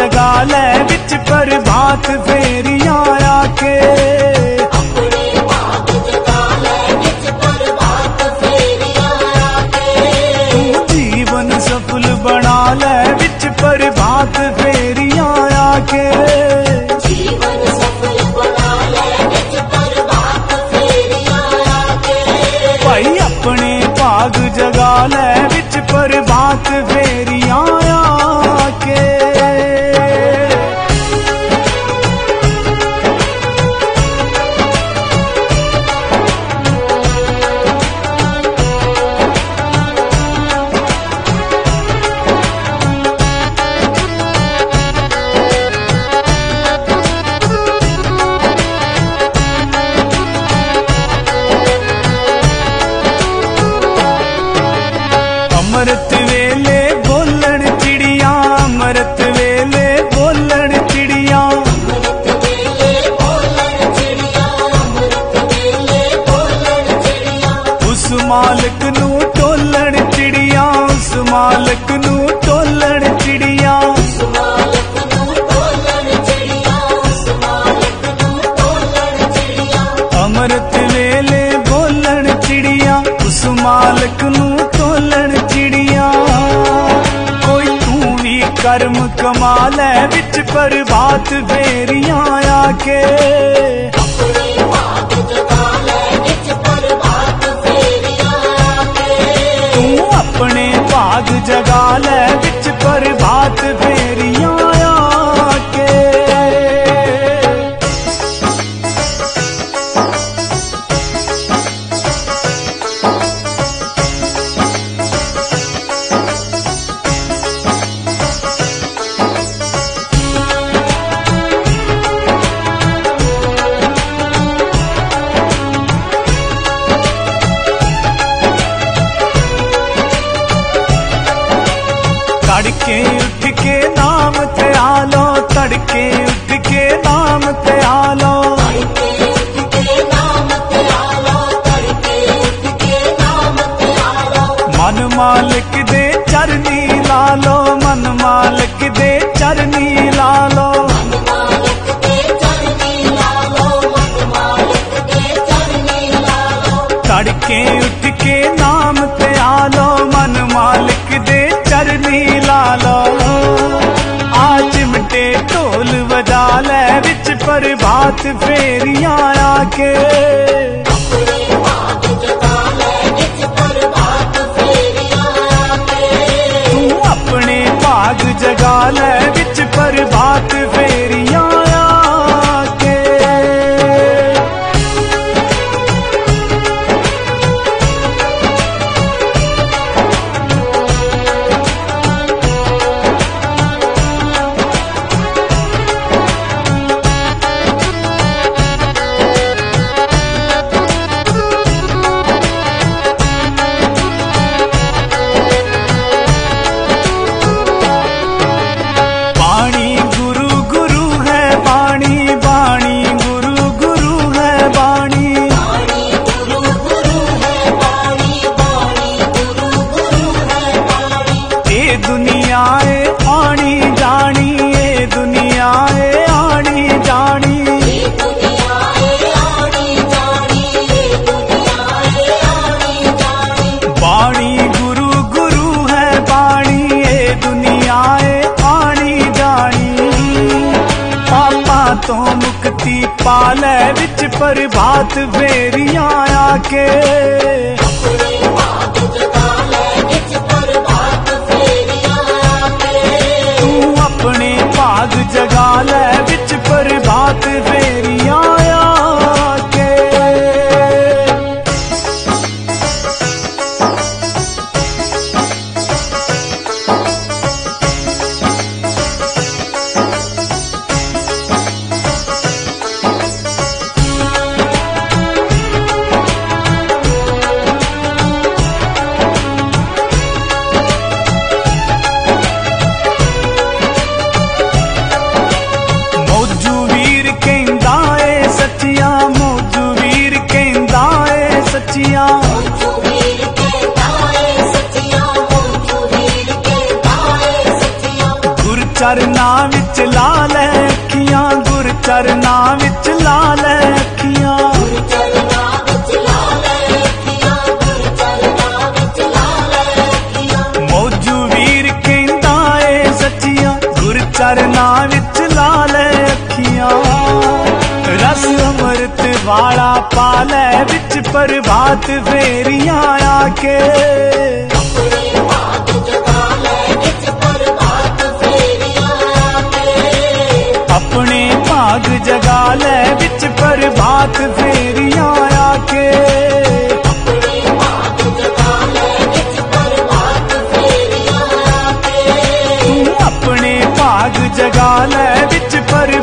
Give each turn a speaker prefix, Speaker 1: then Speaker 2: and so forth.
Speaker 1: जगा ले विच प्रभात फेरियां आके। जीवन सफल बना ले विच प्रभात फेरियां आके। भाई अपने भाग जगा ले विच प्रभात फेरियां आके। अमृत वेले बोलन चिड़िया, अमृत वेले बोलन चिड़िया। उस मालिक नू टोलन चिड़िया, उस मालिक नू टोलन चिड़िया। अमृत वेले बोलन चिड़िया, उस मालिक नू टोलन चिड़िया। कोई तू भी कर्म कमा ले विच प्रभात फेरियां आके। तू अपने भाग जगा ले विच प्रभात फेरियां आके। तड़के उठ के नाम ते आलो, तड़के उठ के नाम ते आलो। मन मालिक दे चरनी लालो, मन मालिक दे चरनी लालो। तड़के उठ के नाम ते आलो, मन मालिक दे चरनी लालो। आ चिमटे ढोल बजा ले विच प्रभात फेरियां आके। तू अपने भाग जगा ले विच प्रभात फेरियां आके। तो मुक्ति पाले विच प्रभात फेरियां आके। तू अपने भाग जगा ले विच प्रभात फेरियां आके। ला ले अखियां। मौजू वीर कहंदा ए सच्चियां गुर चरना विच ला ले अखियां। रस अमृत वाला पाले विच प्रभात फेरियां आके। अपने भाग जगा ले विच प्रभात फेरियां आके। तू अपने भाग जगा ले विच